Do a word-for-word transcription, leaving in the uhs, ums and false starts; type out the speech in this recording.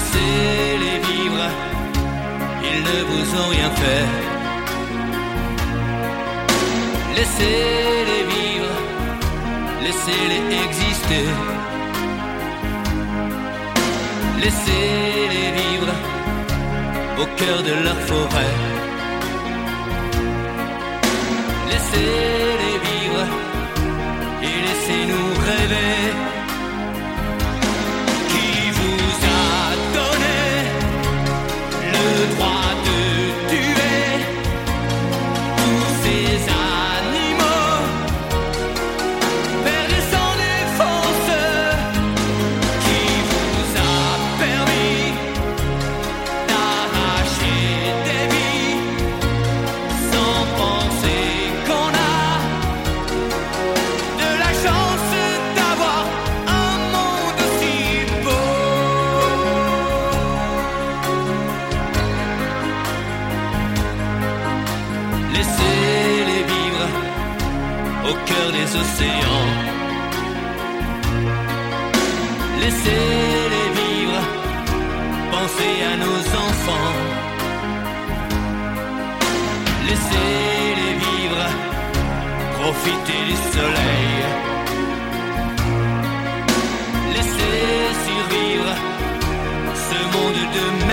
Laissez-les vivre, ils ne vous ont rien fait. Laissez-les vivre, laissez-les exister. Laissez-les vivre au cœur de leur forêt. Laissez-les vivre et laissez-nous rêver. Qui vous a donné le droit de tuer tous ces animaux perdus sans défense? Qui vous a permis d'arracher des vies sans penser qu'on a de la chance d'avoir un monde aussi beau? Laissez-les vivre au cœur des océans. Laissez-les vivre, pensez à nos enfants. Laissez-les vivre, profitez du soleil. Laissez survivre ce monde de